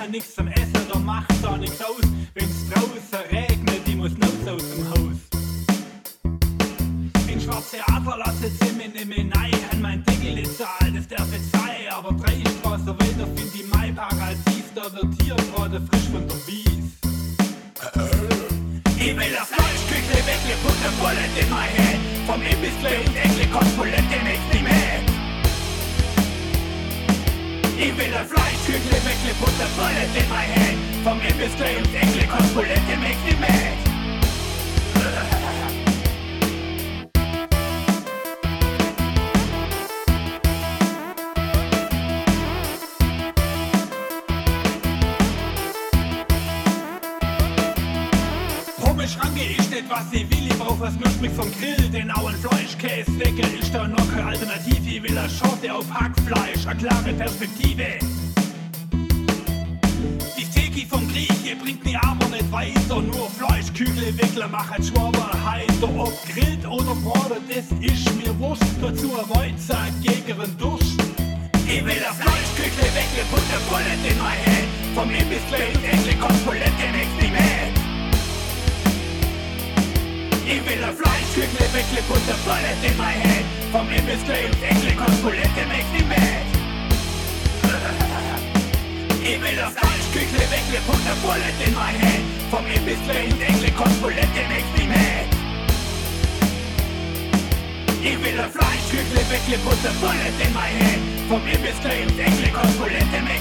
nix zum Essen, da macht's auch nix aus. Wenn's draußen regnet, ich muss raus aus dem Haus. In schwarze Adler lasse Zimmer nicht mehr rein. An mein Deckel nicht zahlt, das darf jetzt sein. Aber 3 Straßen weiter find ich Maipark als dies. Da wird hier gerade frisch von der Wies. Ich will das Fleischküchle wegle, put a bullet in my head. Vom Imbissle und Eckle kommt Bulette nichts nicht mehr. Ich will das Fleischküchle wegle, put a bullet in my head. Vom Imbissle und Eckle kommt Bulette nichts nicht mehr. Schranke ist nicht, was ich will, ich brauch was nutzig vom Grill, den auch ein Fleischkäse-Deckel ist da noch keine Alternative, ich will eine Schote auf Hackfleisch, eine klare Perspektive. Die Theke vom Grieche bringt mich aber nicht weiter, nur Fleischkügelwickler machen Schwaber heiter, ob grillt oder braten, das ist mir wurscht, dazu ein Weizen gegen den Durst. Ich will das Fleischkügelwickler, put a bullet in my head, vom Imbissle und Eckle kommt Bulette nichts nicht mehr. Ich will ein Fleischküchle wegle, put a bullet in my head. Vom Imbissle und Eckle kommt Bulette nichts nicht mehr. Ich will ein Fleischküchle wegle, put a bullet in my head. Vom Imbissle und Eckle kommt Bulette nichts nicht mehr. Ich will ein Fleischküchle wegle, put a bullet in my head. Vom Imbissle und Eckle kommt Bulette nichts nicht mehr.